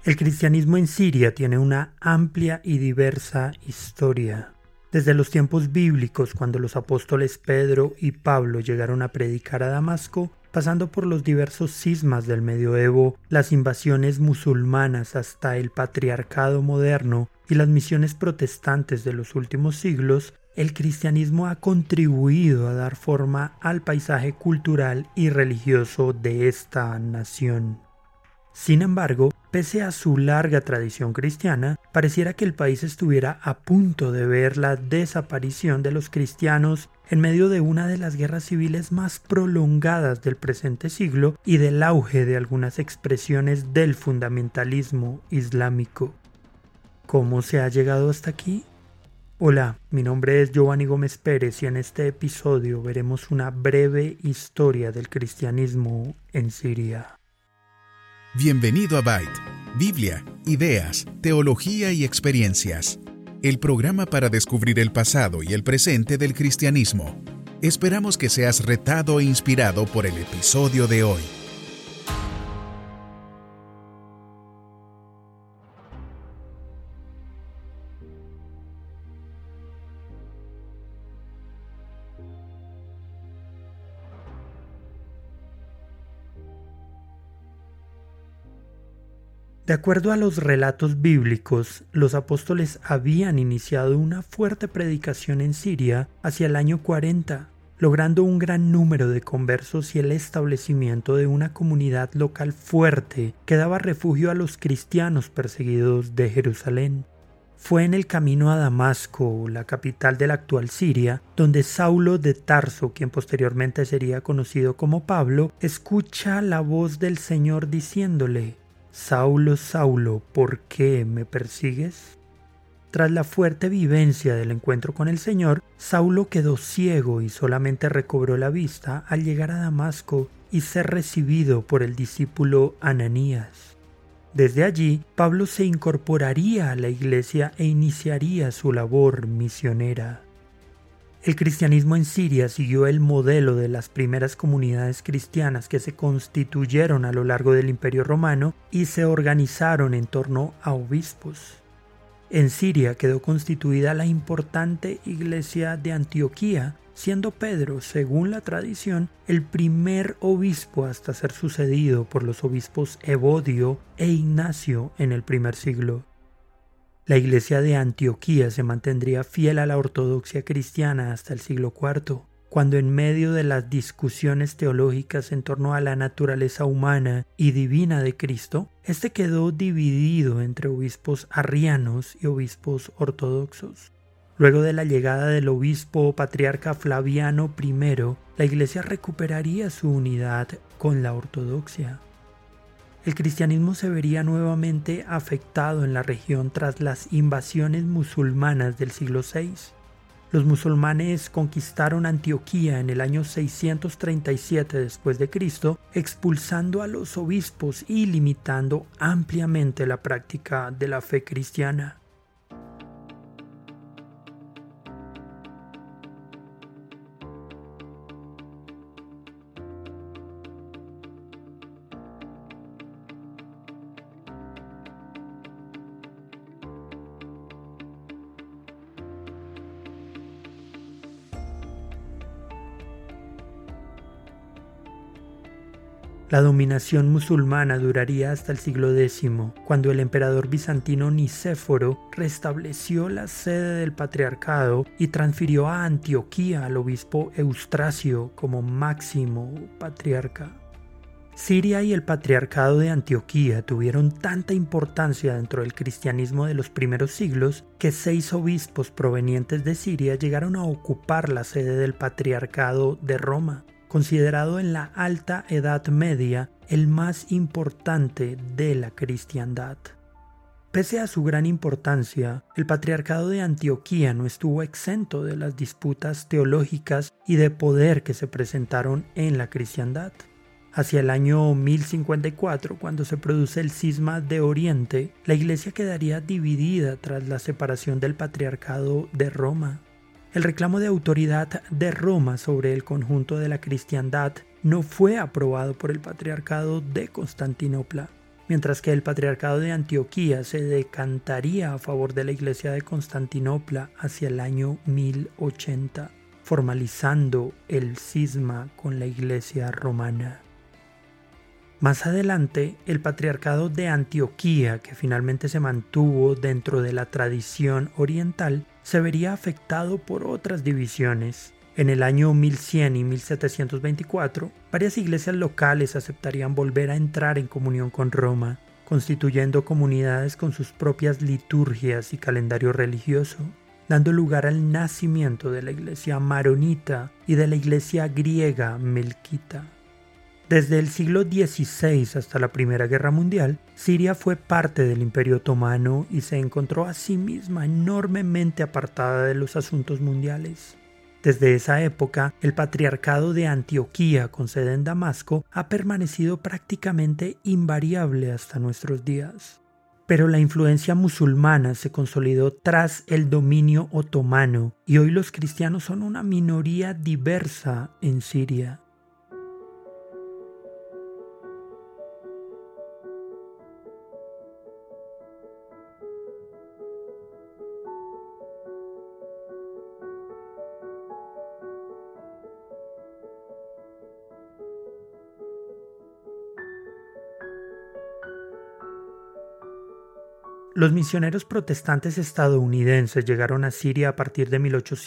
El cristianismo en Siria tiene una amplia y diversa historia. Desde los tiempos bíblicos, cuando los apóstoles Pedro y Pablo llegaron a predicar a Damasco, pasando por los diversos cismas del medioevo, las invasiones musulmanas hasta el patriarcado moderno y las misiones protestantes de los últimos siglos, el cristianismo ha contribuido a dar forma al paisaje cultural y religioso de esta nación. Sin embargo, pese a su larga tradición cristiana, pareciera que el país estuviera a punto de ver la desaparición de los cristianos en medio de una de las guerras civiles más prolongadas del presente siglo y del auge de algunas expresiones del fundamentalismo islámico. ¿Cómo se ha llegado hasta aquí? Hola, mi nombre es Giovanni Gómez Pérez y en este episodio veremos una breve historia del cristianismo en Siria. Bienvenido a Byte, Biblia, ideas, teología y experiencias. El programa para descubrir el pasado y el presente del cristianismo. Esperamos que seas retado e inspirado por el episodio de hoy. De acuerdo a los relatos bíblicos, los apóstoles habían iniciado una fuerte predicación en Siria hacia el año 40, logrando un gran número de conversos y el establecimiento de una comunidad local fuerte que daba refugio a los cristianos perseguidos de Jerusalén. Fue en el camino a Damasco, la capital de la actual Siria, donde Saulo de Tarso, quien posteriormente sería conocido como Pablo, escucha la voz del Señor diciéndole: «Saulo, Saulo, ¿por qué me persigues?». Tras la fuerte vivencia del encuentro con el Señor, Saulo quedó ciego y solamente recobró la vista al llegar a Damasco y ser recibido por el discípulo Ananías. Desde allí, Pablo se incorporaría a la iglesia e iniciaría su labor misionera. El cristianismo en Siria siguió el modelo de las primeras comunidades cristianas que se constituyeron a lo largo del Imperio Romano y se organizaron en torno a obispos. En Siria quedó constituida la importante iglesia de Antioquía, siendo Pedro, según la tradición, el primer obispo hasta ser sucedido por los obispos Evodio e Ignacio en el primer siglo. La iglesia de Antioquía se mantendría fiel a la ortodoxia cristiana hasta el siglo IV, cuando en medio de las discusiones teológicas en torno a la naturaleza humana y divina de Cristo, este quedó dividido entre obispos arrianos y obispos ortodoxos. Luego de la llegada del obispo patriarca Flaviano I, la iglesia recuperaría su unidad con la ortodoxia. El cristianismo se vería nuevamente afectado en la región tras las invasiones musulmanas del siglo VI. Los musulmanes conquistaron Antioquía en el año 637 después de Cristo, expulsando a los obispos y limitando ampliamente la práctica de la fe cristiana. La dominación musulmana duraría hasta el siglo X, cuando el emperador bizantino Nicéforo restableció la sede del patriarcado y transfirió a Antioquía al obispo Eustracio como máximo patriarca. Siria y el patriarcado de Antioquía tuvieron tanta importancia dentro del cristianismo de los primeros siglos que 6 obispos provenientes de Siria llegaron a ocupar la sede del patriarcado de Roma, considerado en la Alta Edad Media el más importante de la cristiandad. Pese a su gran importancia, el patriarcado de Antioquía no estuvo exento de las disputas teológicas y de poder que se presentaron en la cristiandad. Hacia el año 1054, cuando se produce el cisma de Oriente, la iglesia quedaría dividida tras la separación del patriarcado de Roma. El reclamo de autoridad de Roma sobre el conjunto de la cristiandad no fue aprobado por el patriarcado de Constantinopla. mientras que el Patriarcado de Antioquía se decantaría a favor de la Iglesia de Constantinopla hacia el año 1080, formalizando el cisma con la Iglesia romana. Más adelante, el Patriarcado de Antioquía, que finalmente se mantuvo dentro de la tradición oriental, se vería afectado por otras divisiones. En el año 1100 y 1724, varias iglesias locales aceptarían volver a entrar en comunión con Roma, constituyendo comunidades con sus propias liturgias y calendario religioso, dando lugar al nacimiento de la iglesia maronita y de la iglesia griega melquita. Desde el siglo XVI hasta la Primera Guerra Mundial, Siria fue parte del Imperio Otomano y se encontró a sí misma enormemente apartada de los asuntos mundiales. Desde esa época, el Patriarcado de Antioquía, con sede en Damasco, ha permanecido prácticamente invariable hasta nuestros días. Pero la influencia musulmana se consolidó tras el dominio otomano y hoy los cristianos son una minoría diversa en Siria. Los misioneros protestantes estadounidenses llegaron a Siria a partir de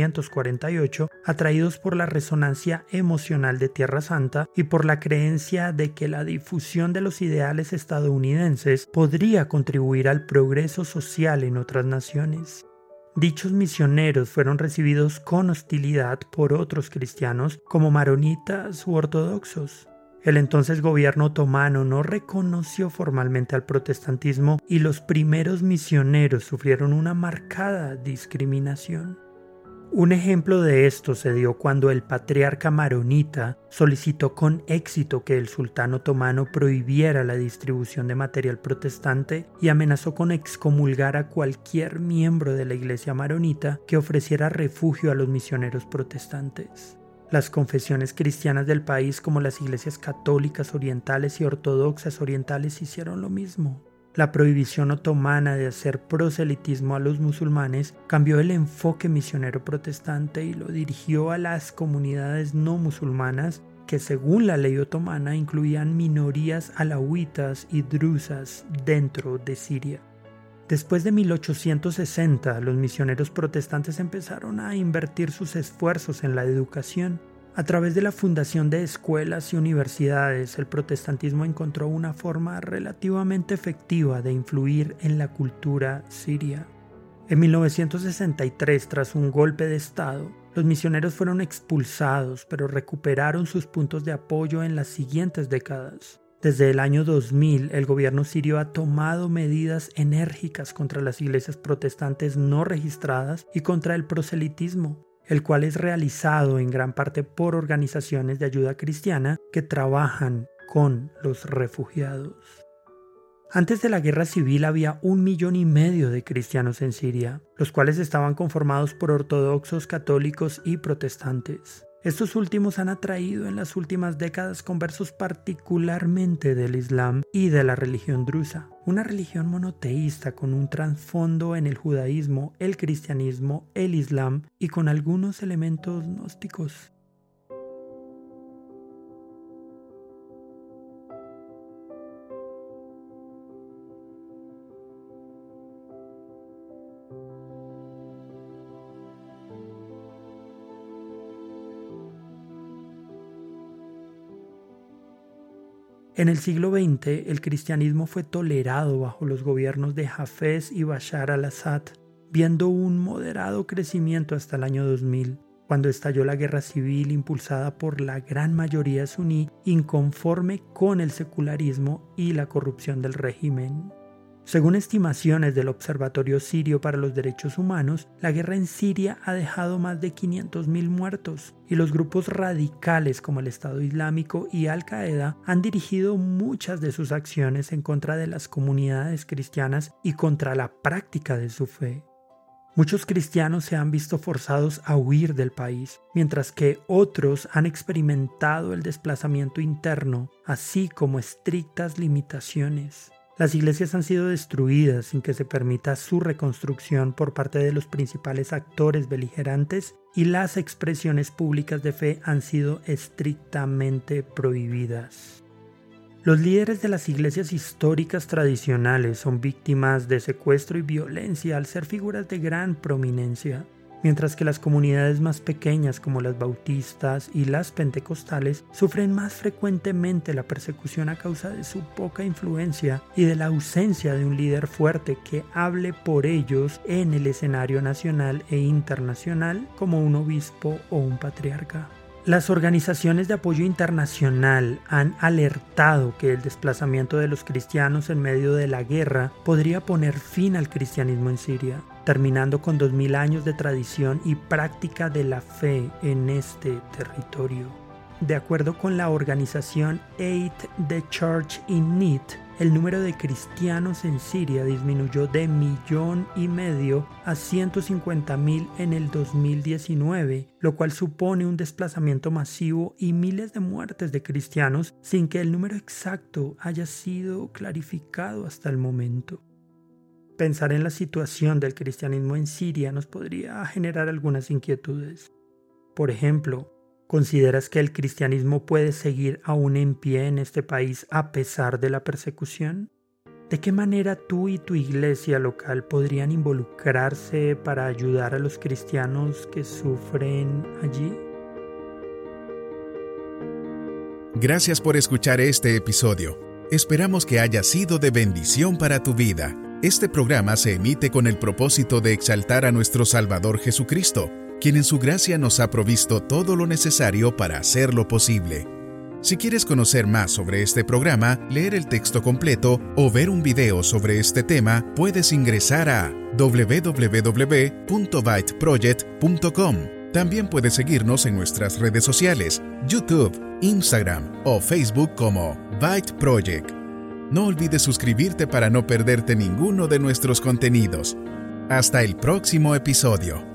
1848, atraídos por la resonancia emocional de Tierra Santa y por la creencia de que la difusión de los ideales estadounidenses podría contribuir al progreso social en otras naciones. Dichos misioneros fueron recibidos con hostilidad por otros cristianos como maronitas u ortodoxos. El entonces gobierno otomano no reconoció formalmente al protestantismo y los primeros misioneros sufrieron una marcada discriminación. Un ejemplo de esto se dio cuando el patriarca maronita solicitó con éxito que el sultán otomano prohibiera la distribución de material protestante y amenazó con excomulgar a cualquier miembro de la iglesia maronita que ofreciera refugio a los misioneros protestantes. Las confesiones cristianas del país, como las iglesias católicas orientales y ortodoxas orientales, hicieron lo mismo. La prohibición otomana de hacer proselitismo a los musulmanes cambió el enfoque misionero protestante y lo dirigió a las comunidades no musulmanas que, según la ley otomana, incluían minorías alauitas y drusas dentro de Siria. Después de 1860, los misioneros protestantes empezaron a invertir sus esfuerzos en la educación. A través de la fundación de escuelas y universidades, el protestantismo encontró una forma relativamente efectiva de influir en la cultura siria. En 1963, tras un golpe de Estado, los misioneros fueron expulsados, pero recuperaron sus puntos de apoyo en las siguientes décadas. Desde el año 2000, el gobierno sirio ha tomado medidas enérgicas contra las iglesias protestantes no registradas y contra el proselitismo, el cual es realizado en gran parte por organizaciones de ayuda cristiana que trabajan con los refugiados. Antes de la guerra civil había 1,5 millones de cristianos en Siria, los cuales estaban conformados por ortodoxos, católicos y protestantes. Estos últimos han atraído en las últimas décadas conversos particularmente del Islam y de la religión drusa, una religión monoteísta con un trasfondo en el judaísmo, el cristianismo, el islam y con algunos elementos gnósticos. En el siglo XX, el cristianismo fue tolerado bajo los gobiernos de Hafez y Bashar al-Assad, viendo un moderado crecimiento hasta el año 2000, cuando estalló la guerra civil impulsada por la gran mayoría suní inconforme con el secularismo y la corrupción del régimen. Según estimaciones del Observatorio Sirio para los Derechos Humanos, la guerra en Siria ha dejado más de 500.000 muertos y los grupos radicales como el Estado Islámico y Al-Qaeda han dirigido muchas de sus acciones en contra de las comunidades cristianas y contra la práctica de su fe. Muchos cristianos se han visto forzados a huir del país, mientras que otros han experimentado el desplazamiento interno, así como estrictas limitaciones. Las iglesias han sido destruidas sin que se permita su reconstrucción por parte de los principales actores beligerantes y las expresiones públicas de fe han sido estrictamente prohibidas. Los líderes de las iglesias históricas tradicionales son víctimas de secuestro y violencia al ser figuras de gran prominencia, mientras que las comunidades más pequeñas como las bautistas y las pentecostales sufren más frecuentemente la persecución a causa de su poca influencia y de la ausencia de un líder fuerte que hable por ellos en el escenario nacional e internacional como un obispo o un patriarca. Las organizaciones de apoyo internacional han alertado que el desplazamiento de los cristianos en medio de la guerra podría poner fin al cristianismo en Siria, terminando con 2000 años de tradición y práctica de la fe en este territorio. De acuerdo con la organización Aid the Church in Need, el número de cristianos en Siria disminuyó de 1,5 millones a 150,000 en el 2019, lo cual supone un desplazamiento masivo y miles de muertes de cristianos sin que el número exacto haya sido clarificado hasta el momento. Pensar en la situación del cristianismo en Siria nos podría generar algunas inquietudes. Por ejemplo, ¿consideras que el cristianismo puede seguir aún en pie en este país a pesar de la persecución? ¿De qué manera tú y tu iglesia local podrían involucrarse para ayudar a los cristianos que sufren allí? Gracias por escuchar este episodio. Esperamos que haya sido de bendición para tu vida. Este programa se emite con el propósito de exaltar a nuestro Salvador Jesucristo, quien en su gracia nos ha provisto todo lo necesario para hacerlo posible. Si quieres conocer más sobre este programa, leer el texto completo o ver un video sobre este tema, puedes ingresar a www.byteproject.com. También puedes seguirnos en nuestras redes sociales, YouTube, Instagram o Facebook como Byte Project. No olvides suscribirte para no perderte ninguno de nuestros contenidos. Hasta el próximo episodio.